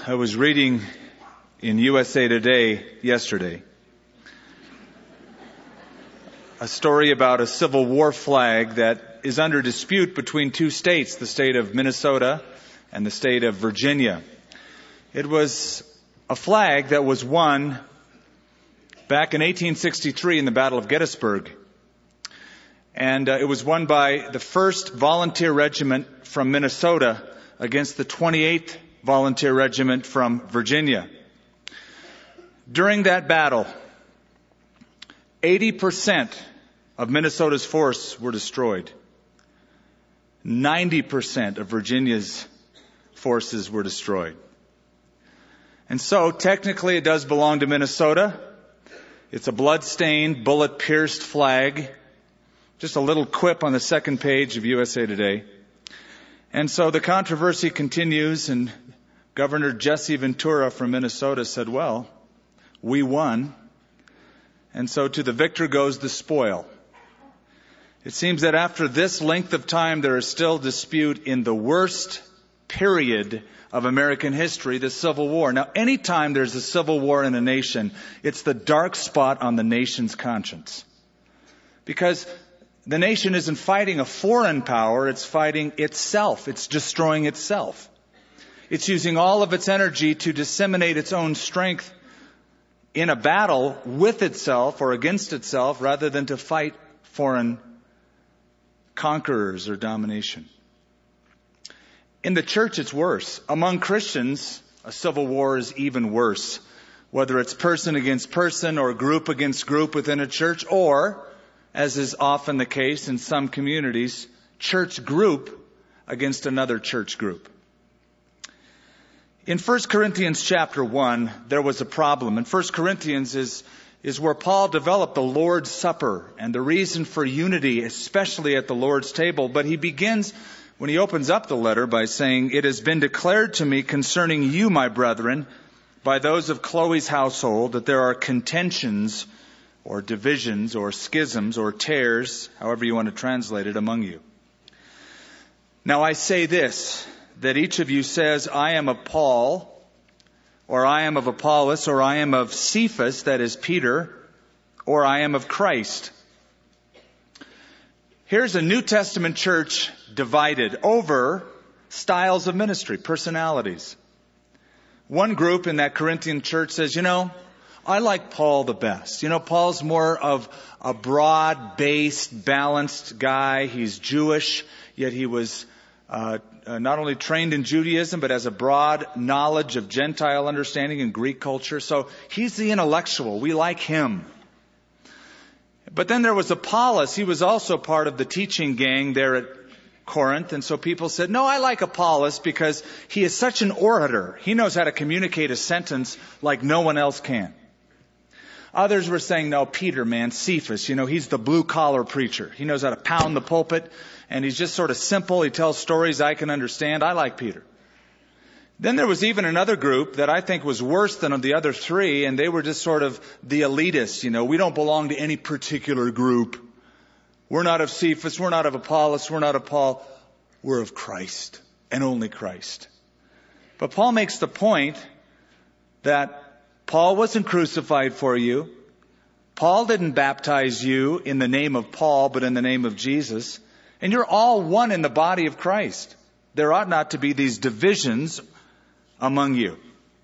I was reading in USA Today yesterday a story about a Civil War flag that is under dispute between two states, the state of Minnesota and the state of Virginia. It was a flag that was won back in 1863 in the Battle of Gettysburg. And it was won by the 1st Volunteer Regiment from Minnesota against the 28th Volunteer Regiment from Virginia. During that battle, 80% of Minnesota's force were destroyed. 90% of Virginia's forces were destroyed. And so, technically, it does belong to Minnesota. It's a blood-stained, bullet-pierced flag. Just a little quip on the second page of USA Today. And so the controversy continues, and Governor Jesse Ventura from Minnesota said, well, we won. And so to the victor goes the spoil. It seems that after this length of time, there is still dispute in the worst period of American history, the Civil War. Now, anytime there's a civil war in a nation, it's the dark spot on the nation's conscience. Because the nation isn't fighting a foreign power, it's fighting itself. It's destroying itself. It's using all of its energy to disseminate its own strength in a battle with itself or against itself rather than to fight foreign conquerors or domination. In the church, it's worse. Among Christians, a civil war is even worse. Whether it's person against person or group against group within a church, or, as is often the case in some communities, church group against another church group. In 1 Corinthians chapter 1, there was a problem. And 1 Corinthians is where Paul developed the Lord's Supper and the reason for unity, especially at the Lord's table. But he begins, when he opens up the letter, by saying, "It has been declared to me concerning you, my brethren, by those of Chloe's household, that there are contentions or divisions or schisms or tares, however you want to translate it, among you. Now I say this, that each of you says, I am of Paul, or I am of Apollos, or I am of Cephas, that is Peter, or I am of Christ." Here's a New Testament church divided over styles of ministry, personalities. One group in that Corinthian church says, I like Paul the best. Paul's more of a broad-based, balanced guy. He's Jewish, yet he was not only trained in Judaism, but has a broad knowledge of Gentile understanding and Greek culture. So he's the intellectual. We like him. But then there was Apollos. He was also part of the teaching gang there at Corinth. And so people said, no, I like Apollos because he is such an orator. He knows how to communicate a sentence like no one else can. Others were saying, no, Peter, man, Cephas, he's the blue-collar preacher. He knows how to pound the pulpit, and he's just sort of simple. He tells stories I can understand. I like Peter. Then there was even another group that I think was worse than the other three, and they were just sort of the elitists. We don't belong to any particular group. We're not of Cephas, we're not of Apollos, we're not of Paul. We're of Christ, and only Christ. But Paul makes the point that Paul wasn't crucified for you. Paul didn't baptize you in the name of Paul, but in the name of Jesus. And you're all one in the body of Christ. There ought not to be these divisions among you.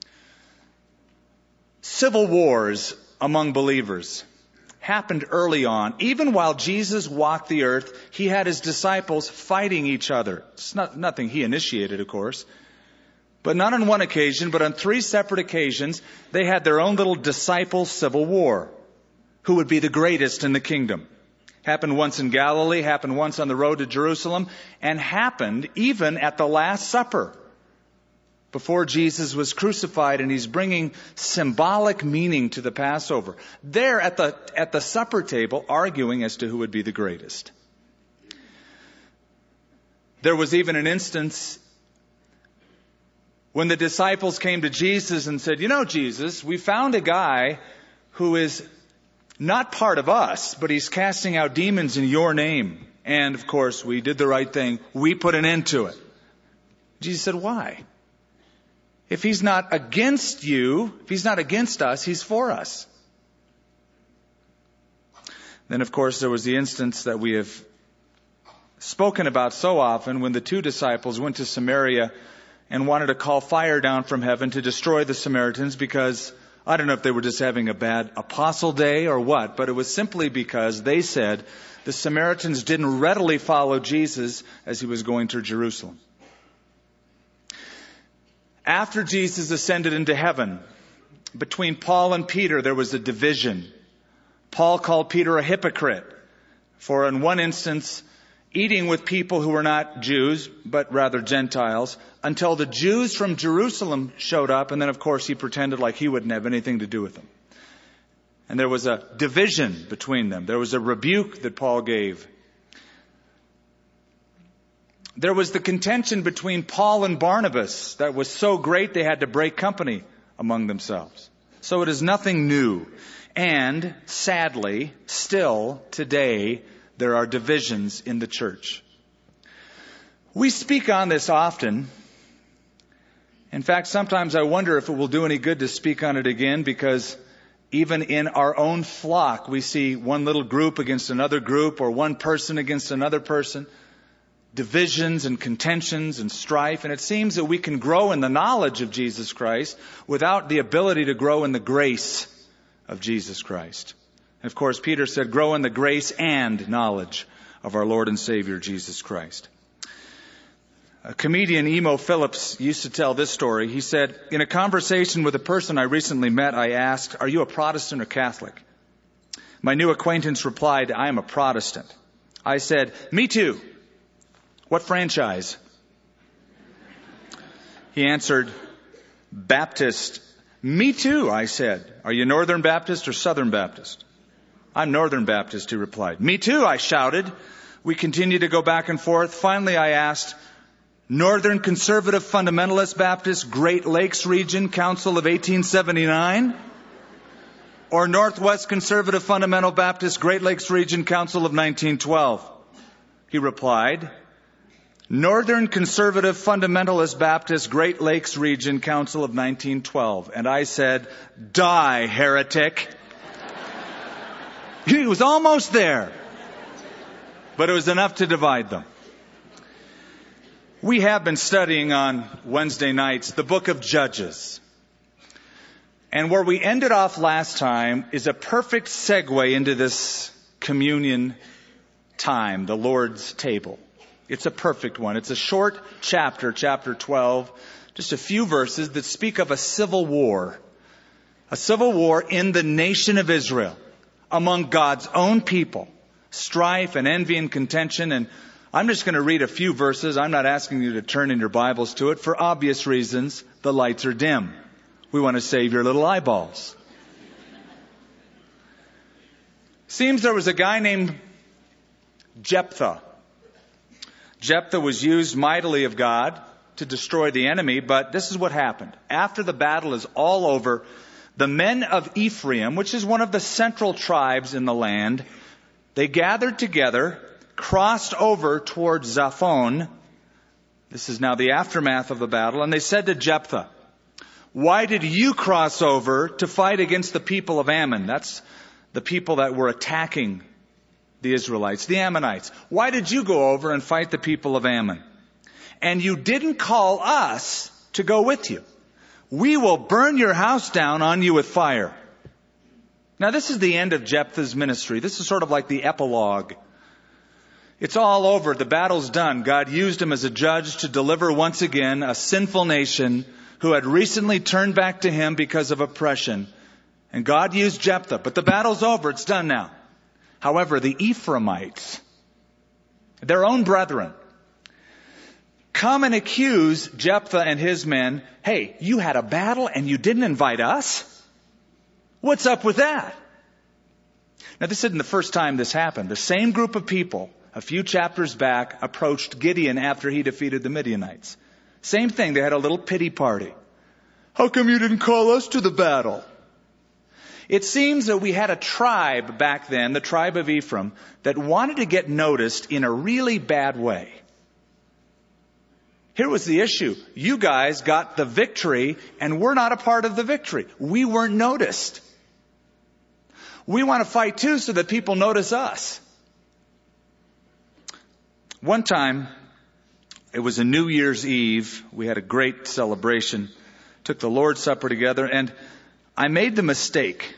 Civil wars among believers happened early on. Even while Jesus walked the earth, he had his disciples fighting each other. It's nothing he initiated, of course. But not on one occasion, but on 3 separate occasions, they had their own little disciple civil war. Who would be the greatest in the kingdom? Happened once in Galilee, happened once on the road to Jerusalem, and happened even at the Last Supper, before Jesus was crucified, and he's bringing symbolic meaning to the Passover. There at the supper table, arguing as to who would be the greatest. There was even an instance when the disciples came to Jesus and said, Jesus, we found a guy who is not part of us, but he's casting out demons in your name. And, of course, we did the right thing. We put an end to it. Jesus said, why? If He's not against you, if He's not against us, He's for us. Then, of course, there was the instance that we have spoken about so often when the two disciples went to Samaria and wanted to call fire down from heaven to destroy the Samaritans because, I don't know if they were just having a bad apostle day or what, but it was simply because they said the Samaritans didn't readily follow Jesus as He was going to Jerusalem. After Jesus ascended into heaven, between Paul and Peter there was a division. Paul called Peter a hypocrite for, in one instance, eating with people who were not Jews, but rather Gentiles, until the Jews from Jerusalem showed up, and then, of course, he pretended like he wouldn't have anything to do with them. And there was a division between them. There was a rebuke that Paul gave. There was the contention between Paul and Barnabas that was so great they had to break company among themselves. So it is nothing new. And, sadly, still today, there are divisions in the church. We speak on this often. In fact, sometimes I wonder if it will do any good to speak on it again, because even in our own flock, we see one little group against another group, or one person against another person. Divisions and contentions and strife. And it seems that we can grow in the knowledge of Jesus Christ without the ability to grow in the grace of Jesus Christ. And of course, Peter said, grow in the grace and knowledge of our Lord and Savior, Jesus Christ. A comedian, Emo Phillips, used to tell this story. He said, in a conversation with a person I recently met, I asked, are you a Protestant or Catholic? My new acquaintance replied, I am a Protestant. I said, me too. What franchise? He answered, Baptist. Me too, I said. Are you Northern Baptist or Southern Baptist? I'm Northern Baptist, he replied. Me too, I shouted. We continued to go back and forth. Finally, I asked, Northern Conservative Fundamentalist Baptist, Great Lakes Region, Council of 1879? Or Northwest Conservative Fundamental Baptist, Great Lakes Region, Council of 1912? He replied, Northern Conservative Fundamentalist Baptist, Great Lakes Region, Council of 1912. And I said, die, heretic. He was almost there. But it was enough to divide them. We have been studying on Wednesday nights the book of Judges. And where we ended off last time is a perfect segue into this communion time, the Lord's table. It's a perfect one. It's a short chapter, chapter 12, just a few verses that speak of a civil war in the nation of Israel, among God's own people, strife and envy and contention. And I'm just going to read a few verses. I'm not asking you to turn in your Bibles to it. For obvious reasons, the lights are dim. We want to save your little eyeballs. Seems there was a guy named Jephthah. Jephthah was used mightily of God to destroy the enemy, but this is what happened. After the battle is all over, the men of Ephraim, which is one of the central tribes in the land, they gathered together, crossed over towards Zaphon. This is now the aftermath of the battle, and they said to Jephthah, why did you cross over to fight against the people of Ammon? That's the people that were attacking the Israelites, the Ammonites. Why did you go over and fight the people of Ammon? And you didn't call us to go with you. We will burn your house down on you with fire. Now this is the end of Jephthah's ministry. This is sort of like the epilogue. It's all over. The battle's done. God used him as a judge to deliver once again a sinful nation who had recently turned back to him because of oppression. And God used Jephthah. But the battle's over. It's done now. However, the Ephraimites, their own brethren, come and accuse Jephthah and his men. Hey, you had a battle and you didn't invite us? What's up with that? Now, this isn't the first time this happened. The same group of people, a few chapters back, approached Gideon after he defeated the Midianites. Same thing. They had a little pity party. How come you didn't call us to the battle? It seems that we had a tribe back then, the tribe of Ephraim, that wanted to get noticed in a really bad way. Here was the issue. You guys got the victory, and we're not a part of the victory. We weren't noticed. We want to fight too so that people notice us. One time, it was a New Year's Eve. We had a great celebration. Took the Lord's Supper together, and I made the mistake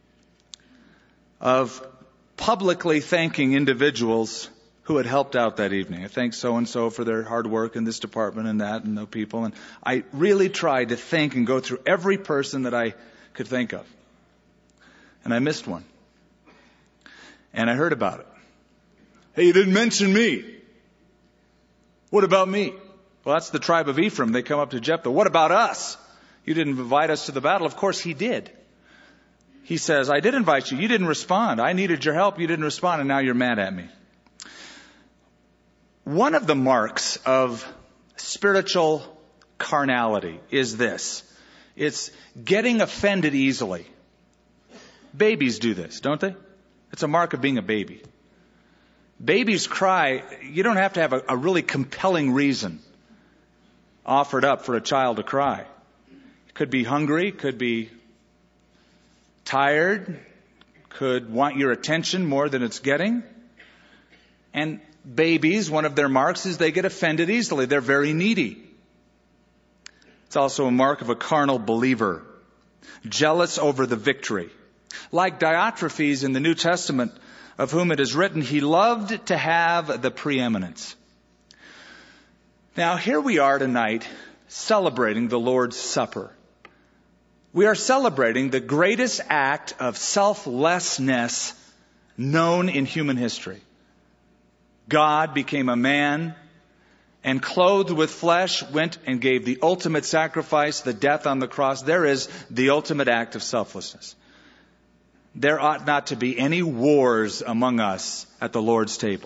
of publicly thanking individuals who had helped out that evening. I thanked so-and-so for their hard work in this department and that and the people. And I really tried to think and go through every person that I could think of. And I missed one. And I heard about it. Hey, you didn't mention me. What about me? Well, that's the tribe of Ephraim. They come up to Jephthah. What about us? You didn't invite us to the battle. Of course he did. He says, I did invite you. You didn't respond. I needed your help. You didn't respond, and now you're mad at me. One of the marks of spiritual carnality is this. It's getting offended easily. Babies do this, don't they? It's a mark of being a baby. Babies cry. You don't have to have a really compelling reason offered up for a child to cry. It could be hungry, could be tired, could want your attention more than it's getting. And babies, one of their marks is they get offended easily. They're very needy. It's also a mark of a carnal believer, jealous over the victory. Like Diotrephes in the New Testament, of whom it is written, he loved to have the preeminence. Now, here we are tonight celebrating the Lord's Supper. We are celebrating the greatest act of selflessness known in human history. God became a man and clothed with flesh went and gave the ultimate sacrifice, the death on the cross. There is the ultimate act of selflessness. There ought not to be any wars among us at the Lord's table.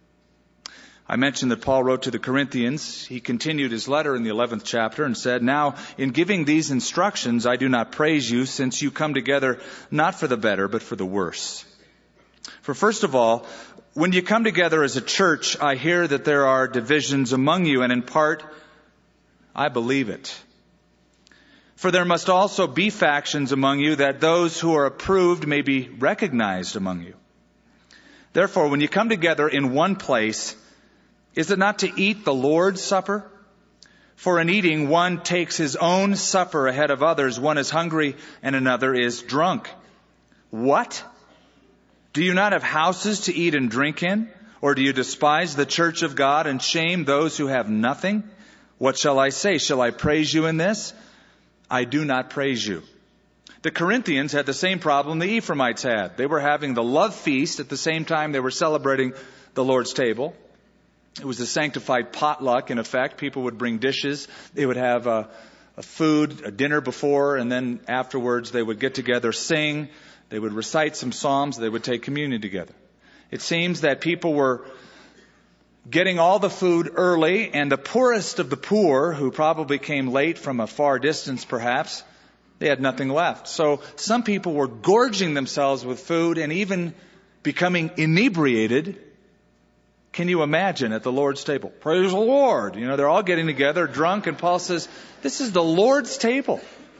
I mentioned that Paul wrote to the Corinthians. He continued his letter in the 11th chapter and said, now, in giving these instructions, I do not praise you, since you come together not for the better, but for the worse. For first of all, when you come together as a church, I hear that there are divisions among you, and in part, I believe it. For there must also be factions among you, that those who are approved may be recognized among you. Therefore, when you come together in one place, is it not to eat the Lord's Supper? For in eating, one takes his own supper ahead of others. One is hungry and another is drunk. What? Do you not have houses to eat and drink in? Or do you despise the church of God and shame those who have nothing? What shall I say? Shall I praise you in this? I do not praise you. The Corinthians had the same problem the Ephraimites had. They were having the love feast at the same time they were celebrating the Lord's table. It was a sanctified potluck, in effect. People would bring dishes. They would have a dinner before, and then afterwards they would get together, sing. They would recite some psalms. They would take communion together. It seems that people were getting all the food early, and the poorest of the poor, who probably came late from a far distance perhaps, they had nothing left. So some people were gorging themselves with food and even becoming inebriated. Can you imagine at the Lord's table? Praise the Lord. You know, they're all getting together, drunk, and Paul says, this is the Lord's table.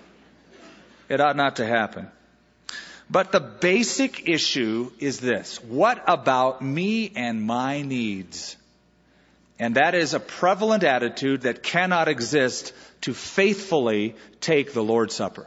It ought not to happen. But the basic issue is this. What about me and my needs? And that is a prevalent attitude that cannot exist to faithfully take the Lord's Supper.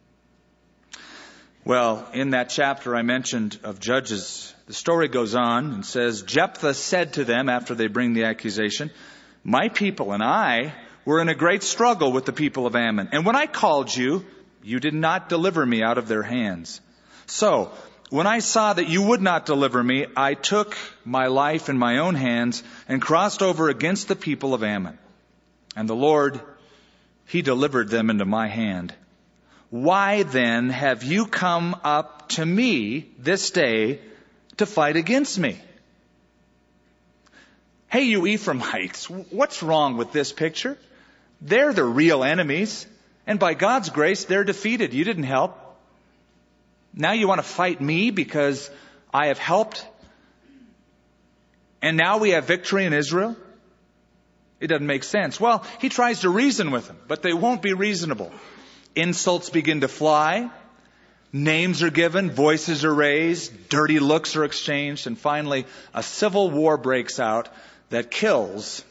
Well, in that chapter I mentioned of Judges, the story goes on and says, Jephthah said to them after they bring the accusation, my people and I were in a great struggle with the people of Ammon. And when I called you, you did not deliver me out of their hands. So, when I saw that you would not deliver me, I took my life in my own hands and crossed over against the people of Ammon. And the Lord, He delivered them into my hand. Why then have you come up to me this day to fight against me? Hey, you Ephraimites, what's wrong with this picture? They're the real enemies, and by God's grace, they're defeated. You didn't help. Now you want to fight me because I have helped? And now we have victory in Israel? It doesn't make sense. Well, he tries to reason with them, but they won't be reasonable. Insults begin to fly. Names are given, voices are raised, dirty looks are exchanged, and finally a civil war breaks out that kills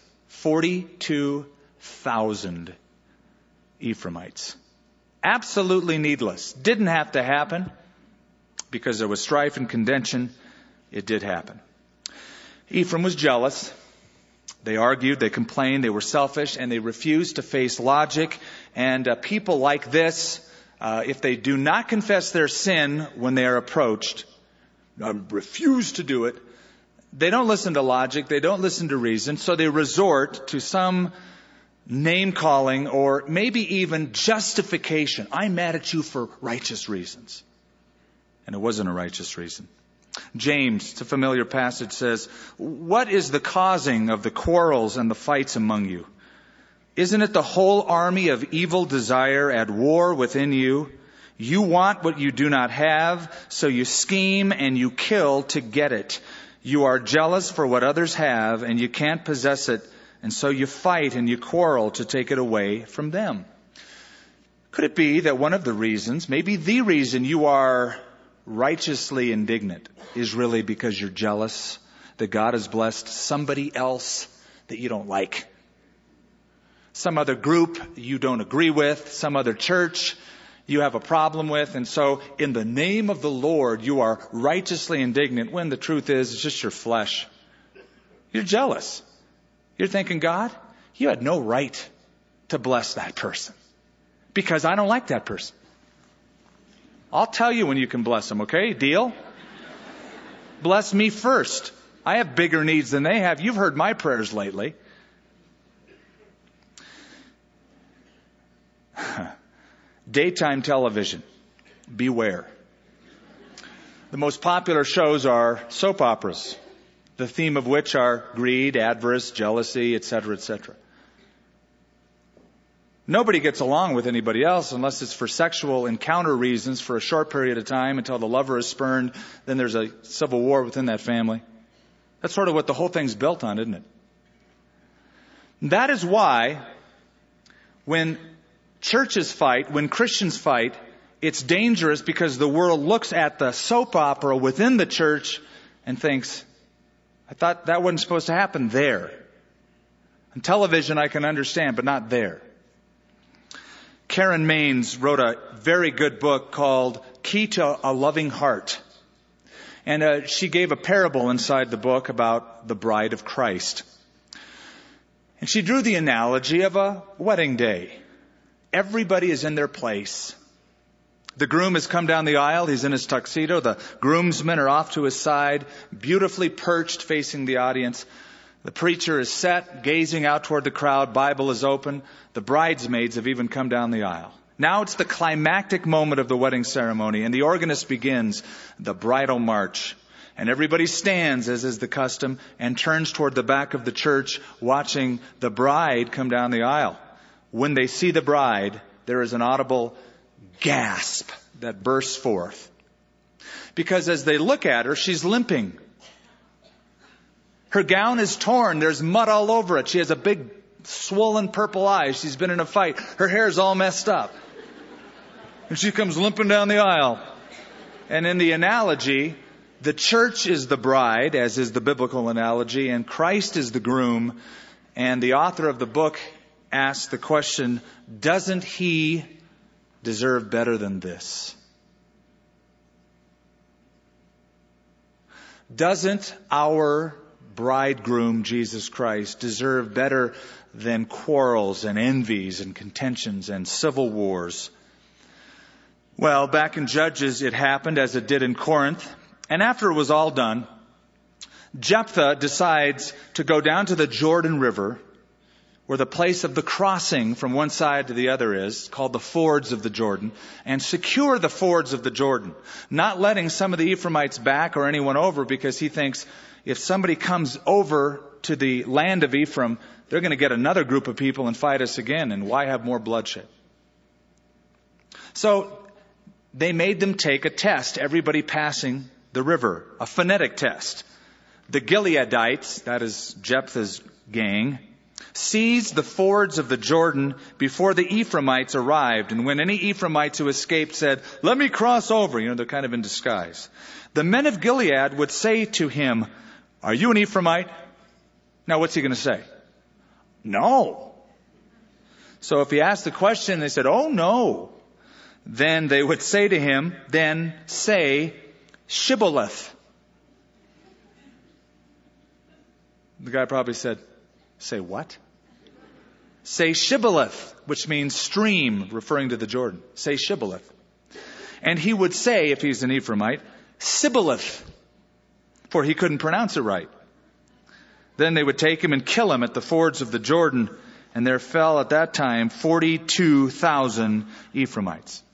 42,000 Ephraimites. Absolutely needless. Didn't have to happen because there was strife and contention. It did happen. Ephraim was jealous. They argued, they complained, they were selfish, and they refused to face logic. And people like this, if they do not confess their sin when they are approached, refuse to do it, they don't listen to logic, they don't listen to reason, so they resort to some name-calling or maybe even justification. I'm mad at you for righteous reasons. And it wasn't a righteous reason. James, it's a familiar passage, says, "What is the causing of the quarrels and the fights among you? Isn't it the whole army of evil desire at war within you? You want what you do not have, so you scheme and you kill to get it. You are jealous for what others have, and you can't possess it, and so you fight and you quarrel to take it away from them." Could it be that one of the reasons, maybe the reason you are righteously indignant is really because you're jealous that God has blessed somebody else that you don't like? Some other group you don't agree with, some other church you have a problem with, and so in the name of the Lord you are righteously indignant when the truth is it's just your flesh. You're jealous. You're thinking, God, you had no right to bless that person because I don't like that person. I'll tell you when you can bless them, okay? Deal? Bless me first. I have bigger needs than they have. You've heard my prayers lately. Daytime television. Beware. The most popular shows are soap operas, the theme of which are greed, avarice, jealousy, etc., etc. Nobody gets along with anybody else unless it's for sexual encounter reasons for a short period of time until the lover is spurned. Then there's a civil war within that family. That's sort of what the whole thing's built on, isn't it? That is why when churches fight, when Christians fight, it's dangerous because the world looks at the soap opera within the church and thinks, I thought that wasn't supposed to happen there. On television I can understand, but not there. Karen Maines wrote a very good book called Key to a Loving Heart. And she gave a parable inside the book about the bride of Christ. And she drew the analogy of a wedding day. Everybody is in their place. The groom has come down the aisle. He's in his tuxedo. The groomsmen are off to his side, beautifully perched facing the audience. The preacher is set, gazing out toward the crowd. Bible is open. The bridesmaids have even come down the aisle. Now it's the climactic moment of the wedding ceremony, and the organist begins the bridal march. And everybody stands, as is the custom, and turns toward the back of the church, watching the bride come down the aisle. When they see the bride, there is an audible gasp that bursts forth. Because as they look at her, she's limping. Her gown is torn. There's mud all over it. She has a big swollen purple eye. She's been in a fight. Her hair's all messed up. And she comes limping down the aisle. And in the analogy, the church is the bride, as is the biblical analogy, and Christ is the groom. And the author of the book asks the question, doesn't he deserve better than this? Doesn't our bridegroom, Jesus Christ, deserve better than quarrels and envies and contentions and civil wars? Well, back in Judges, it happened as it did in Corinth. And after it was all done, Jephthah decides to go down to the Jordan River, where the place of the crossing from one side to the other is, called the fords of the Jordan, and secure the fords of the Jordan, not letting some of the Ephraimites back or anyone over, because he thinks if somebody comes over to the land of Ephraim, they're going to get another group of people and fight us again, and why have more bloodshed? So they made them take a test, everybody passing the river, a phonetic test. The Gileadites, that is Jephthah's gang, seized the fords of the Jordan before the Ephraimites arrived. And when any Ephraimites who escaped said, "Let me cross over," they're kind of in disguise, the men of Gilead would say to him, "Are you an Ephraimite?" Now what's he going to say? No. So if he asked the question, they said, "Oh no." Then they would say to him, "Then say Shibboleth." The guy probably said, "Say what?" "Say Shibboleth," which means stream, referring to the Jordan. Say Shibboleth. And he would say, if he's an Ephraimite, Sibboleth, for he couldn't pronounce it right. Then they would take him and kill him at the fords of the Jordan, and there fell at that time 42,000 Ephraimites.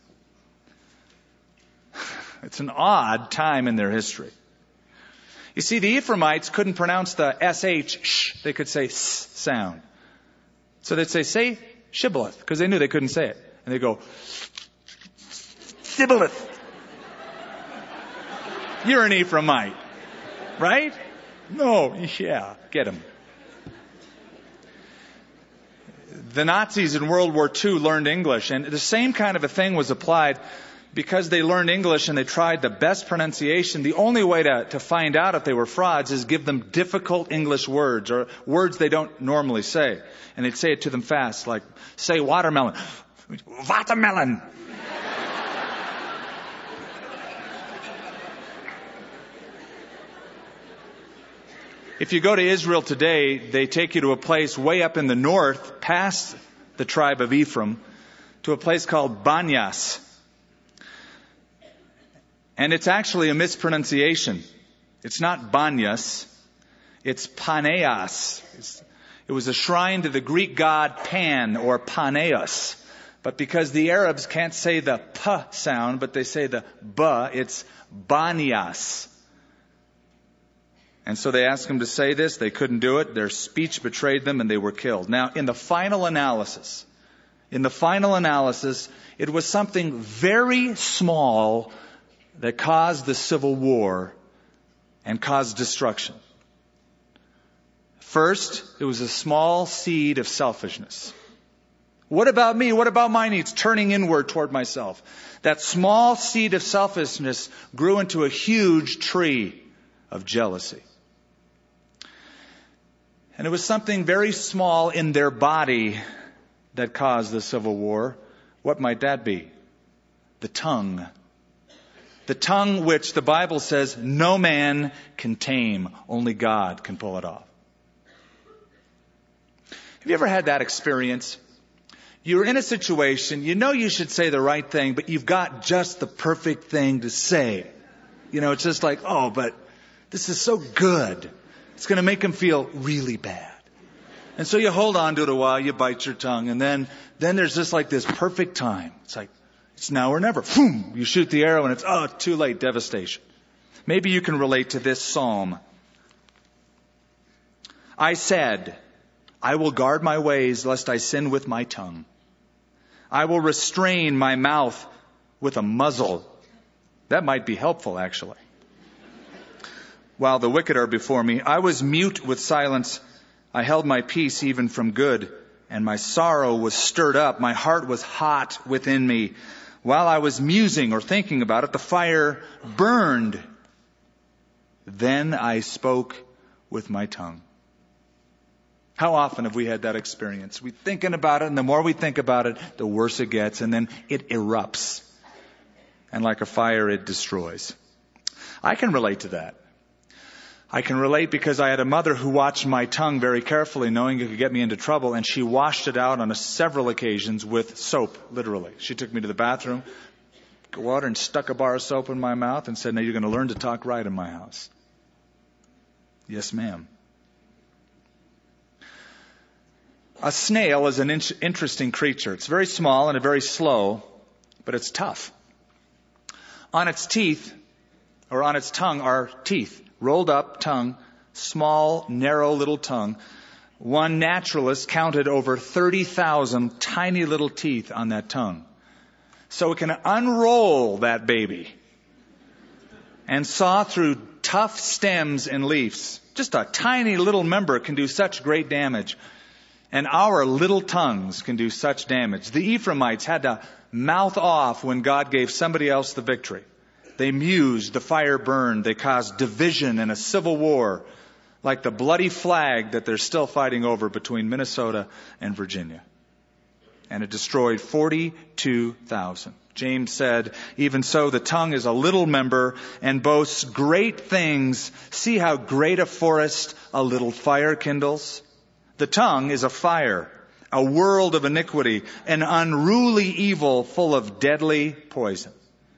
It's an odd time in their history. You see, the Ephraimites couldn't pronounce the SH, sh. They could say S sound. So they'd say Shibboleth, because they knew they couldn't say it. And they'd go, Sibboleth. You're an Ephraimite, right? No, yeah, get him. The Nazis in World War II learned English, and the same kind of a thing was applied. Because they learned English and they tried the best pronunciation, the only way to find out if they were frauds is give them difficult English words or words they don't normally say. And they'd say it to them fast, like, say watermelon. Watermelon. If you go to Israel today, they take you to a place way up in the north, past the tribe of Ephraim, to a place called Banyas. And it's actually a mispronunciation. It's not Banyas. It's Paneas. It was a shrine to the Greek god Pan, or Paneas. But because the Arabs can't say the P sound, but they say the B, it's Banyas. And so they asked him to say this. They couldn't do it. Their speech betrayed them, and they were killed. Now, in the final analysis, it was something very small that caused the Civil War and caused destruction. First, it was a small seed of selfishness. What about me? What about my needs? Turning inward toward myself. That small seed of selfishness grew into a huge tree of jealousy. And it was something very small in their body that caused the Civil War. What might that be? The tongue. The tongue which the Bible says no man can tame, only God can pull it off. Have you ever had that experience? You're in a situation, you know you should say the right thing, but you've got just the perfect thing to say. It's just like, oh, but this is so good. It's going to make him feel really bad. And so you hold on to it a while, you bite your tongue, and then there's just like this perfect time. It's like, it's now or never. Boom! You shoot the arrow and it's, too late, devastation. Maybe you can relate to this psalm. I said, I will guard my ways lest I sin with my tongue. I will restrain my mouth with a muzzle. That might be helpful, actually. While the wicked are before me, I was mute with silence. I held my peace even from good, and my sorrow was stirred up. My heart was hot within me. While I was musing or thinking about it, the fire burned. Then I spoke with my tongue. How often have we had that experience? We're thinking about it, and the more we think about it, the worse it gets, and then it erupts. And like a fire, it destroys. I can relate to that. I can relate because I had a mother who watched my tongue very carefully, knowing it could get me into trouble, and she washed it out on several occasions with soap, literally. She took me to the bathroom, go out and stuck a bar of soap in my mouth and said, now you're going to learn to talk right in my house. Yes, ma'am. A snail is an interesting creature. It's very small and very slow, but it's tough. On its teeth, or on its tongue, are teeth. Rolled up tongue, small, narrow little tongue. One naturalist counted over 30,000 tiny little teeth on that tongue. So it can unroll that baby and saw through tough stems and leaves. Just a tiny little member can do such great damage. And our little tongues can do such damage. The Ephraimites had to mouth off when God gave somebody else the victory. They mused, the fire burned, they caused division and a civil war, like the bloody flag that they're still fighting over between Minnesota and Virginia. And it destroyed 42,000. James said, even so, the tongue is a little member and boasts great things. See how great a forest a little fire kindles? The tongue is a fire, a world of iniquity, an unruly evil full of deadly poison.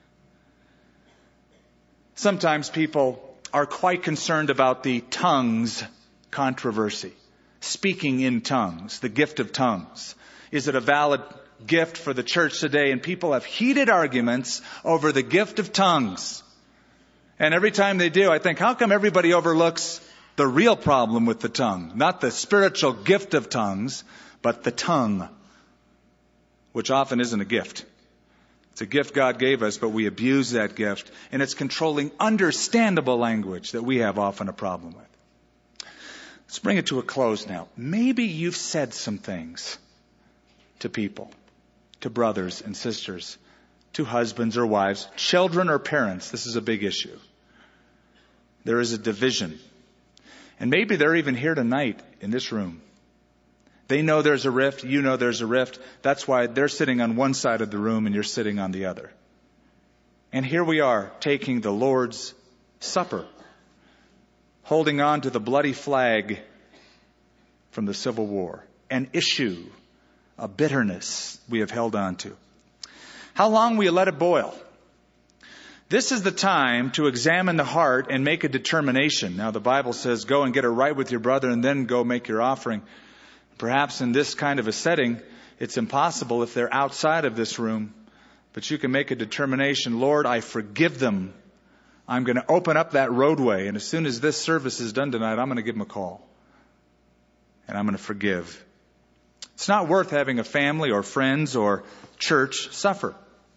Sometimes people are quite concerned about the tongues controversy. Speaking in tongues, the gift of tongues. Is it a valid gift for the church today? And people have heated arguments over the gift of tongues. And every time they do, I think, how come everybody overlooks the real problem with the tongue? Not the spiritual gift of tongues, but the tongue, which often isn't a gift. It's a gift God gave us, but we abuse that gift. And it's controlling understandable language that we have often a problem with. Let's bring it to a close now. Maybe you've said some things to people, to brothers and sisters, to husbands or wives, children or parents. This is a big issue. There is a division. And maybe they're even here tonight in this room. They know there's a rift. You know there's a rift. That's why they're sitting on one side of the room and you're sitting on the other. And here we are taking the Lord's Supper, holding on to the bloody flag from the Civil War, an issue, a bitterness we have held on to. How long will you let it boil? This is the time to examine the heart and make a determination. Now the Bible says go and get it right with your brother and then go make your offering. Perhaps in this kind of a setting, it's impossible if they're outside of this room. But you can make a determination, Lord, I forgive them. I'm going to open up that roadway. And as soon as this service is done tonight, I'm going to give them a call. And I'm going to forgive. It's not worth having a family or friends or church suffer.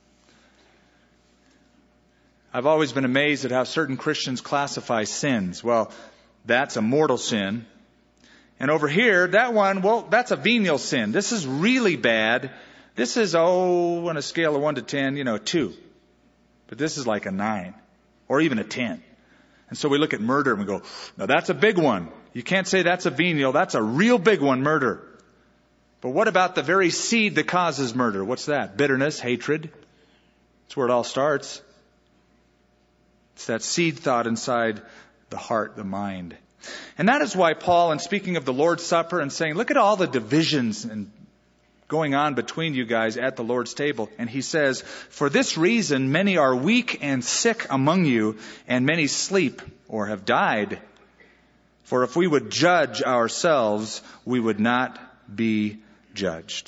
I've always been amazed at how certain Christians classify sins. Well, that's a mortal sin. And over here, that one, well, that's a venial sin. This is really bad. This is, on a scale of 1 to 10, 2. But this is like a 9 or even a 10. And so we look at murder and we go, now that's a big one. You can't say that's a venial. That's a real big one, murder. But what about the very seed that causes murder? What's that? Bitterness, hatred. That's where it all starts. It's that seed thought inside the heart, the mind. And that is why Paul, in speaking of the Lord's Supper and saying, look at all the divisions and going on between you guys at the Lord's table. And he says, for this reason, many are weak and sick among you, and many sleep or have died. For if we would judge ourselves, we would not be judged.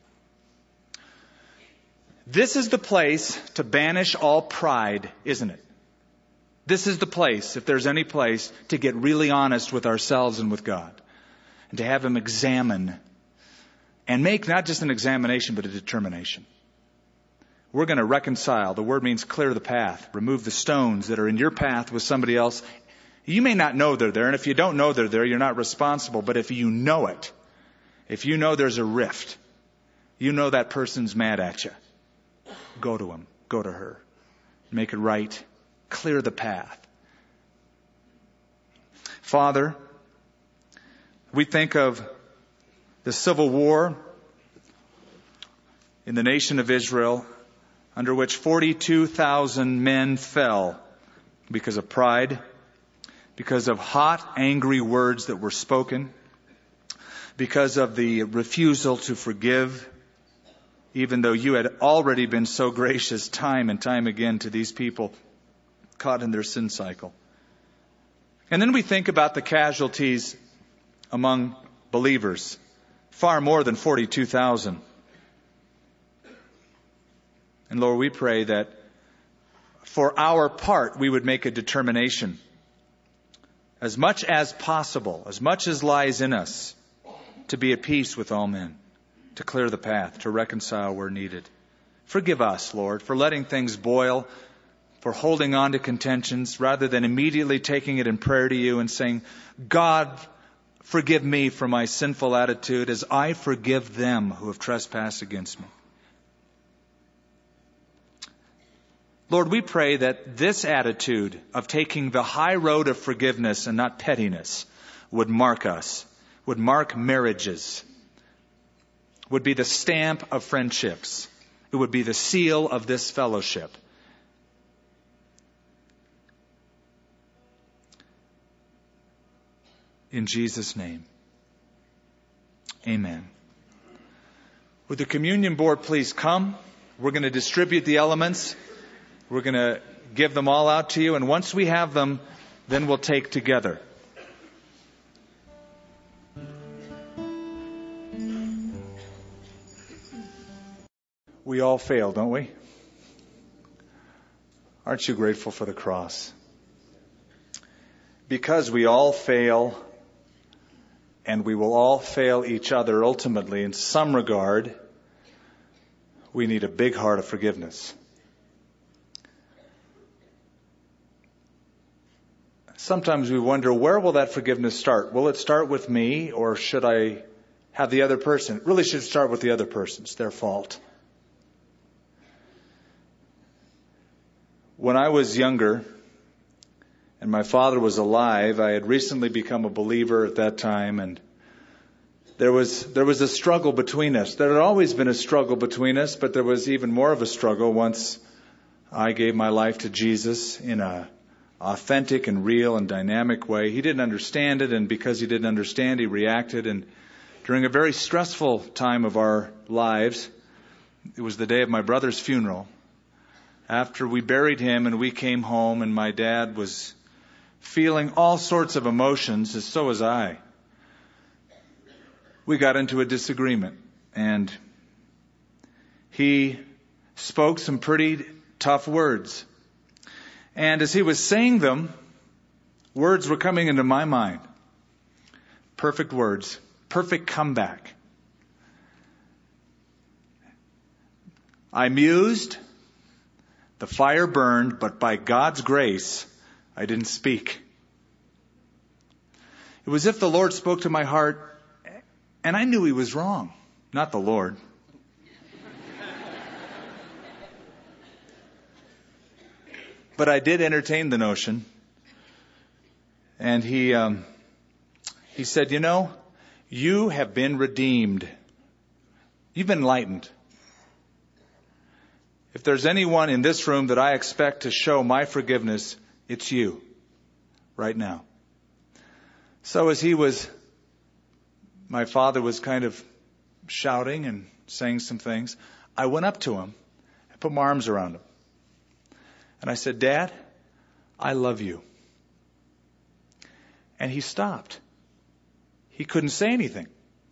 This is the place to banish all pride, isn't it? This is the place, if there's any place, to get really honest with ourselves and with God. And to have Him examine and make not just an examination, but a determination. We're going to reconcile. The word means clear the path. Remove the stones that are in your path with somebody else. You may not know they're there, and if you don't know they're there, you're not responsible. But if you know it, if you know there's a rift, you know that person's mad at you, go to him, go to her. Make it right. Clear the path. Father, we think of the civil war in the nation of Israel, under which 42,000 men fell because of pride, because of hot, angry words that were spoken, because of the refusal to forgive, even though you had already been so gracious time and time again to these people caught in their sin cycle. And then we think about the casualties among believers, far more than 42,000. And Lord, we pray that for our part, we would make a determination, as much as possible, as much as lies in us, to be at peace with all men, to clear the path, to reconcile where needed. Forgive us, Lord, for letting things boil, for holding on to contentions rather than immediately taking it in prayer to you and saying, God, Forgive me for my sinful attitude as I forgive them who have trespassed against me. Lord, we pray that this attitude of taking the high road of forgiveness and not pettiness would mark us, would mark marriages, would be the stamp of friendships. It would be the seal of this fellowship. In Jesus' name, amen. Would the communion board please come? We're going to distribute the elements. We're going to give them all out to you. And once we have them, then we'll take together. We all fail, don't we? Aren't you grateful for the cross? Because we all fail, and we will all fail each other ultimately in some regard, we need a big heart of forgiveness. Sometimes we wonder, where will that forgiveness start? Will it start with me, or should I have the other person? It really should start with the other person. It's their fault. When I was younger, and my father was alive, I had recently become a believer at that time, and there was a struggle between us. There had always been a struggle between us, but there was even more of a struggle once I gave my life to Jesus in a authentic and real and dynamic way. He didn't understand it, and because he didn't understand, he reacted. And during a very stressful time of our lives, it was the day of my brother's funeral. After we buried him and we came home, and my dad was feeling all sorts of emotions, as so was I. We got into a disagreement, and he spoke some pretty tough words. And as he was saying them, words were coming into my mind. Perfect words. Perfect comeback. I mused. The fire burned, but by God's grace, I didn't speak. It was as if the Lord spoke to my heart, and I knew he was wrong, not the Lord. But I did entertain the notion. And he said, you have been redeemed. You've been enlightened. If there's anyone in this room that I expect to show my forgiveness, it's you, right now. So as my father was kind of shouting and saying some things, I went up to him and put my arms around him. And I said, Dad, I love you. And he stopped. He couldn't say anything.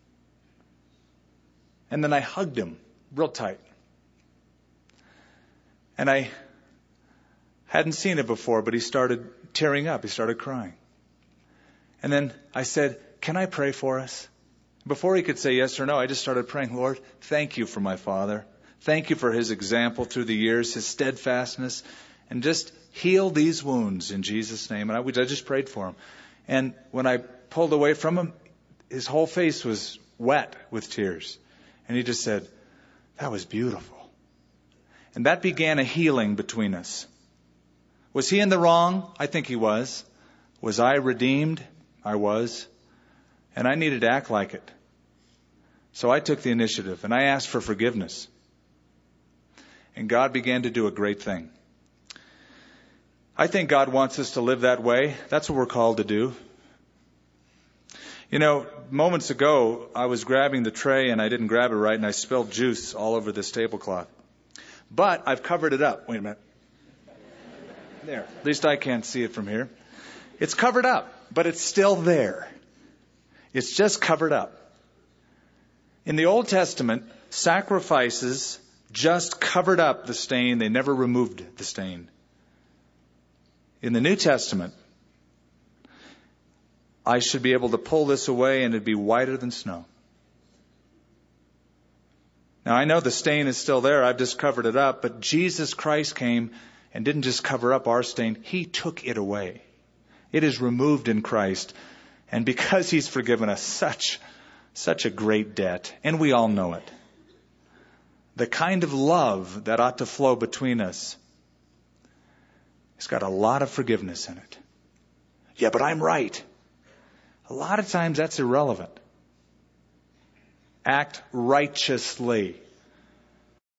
And then I hugged him real tight. And I hadn't seen it before, but he started tearing up. He started crying. And then I said, can I pray for us? Before he could say yes or no, I just started praying, Lord, thank you for my father. Thank you for his example through the years, his steadfastness. And just heal these wounds in Jesus' name. And I just prayed for him. And when I pulled away from him, his whole face was wet with tears. And he just said, that was beautiful. And that began a healing between us. Was he in the wrong? I think he was. Was I redeemed? I was. And I needed to act like it. So I took the initiative and I asked for forgiveness. And God began to do a great thing. I think God wants us to live that way. That's what we're called to do. Moments ago, I was grabbing the tray and I didn't grab it right and I spilled juice all over this tablecloth. But I've covered it up. Wait a minute. There. At least I can't see it from here. It's covered up, but it's still there. It's just covered up. In the Old Testament, sacrifices just covered up the stain. They never removed the stain. In the New Testament, I should be able to pull this away and it'd be whiter than snow. Now, I know the stain is still there. I've just covered it up. But Jesus Christ came and didn't just cover up our stain. He took it away. It is removed in Christ. And because He's forgiven us such a great debt, and we all know it, the kind of love that ought to flow between us, it's got a lot of forgiveness in it. Yeah, but I'm right. A lot of times that's irrelevant. Act righteously.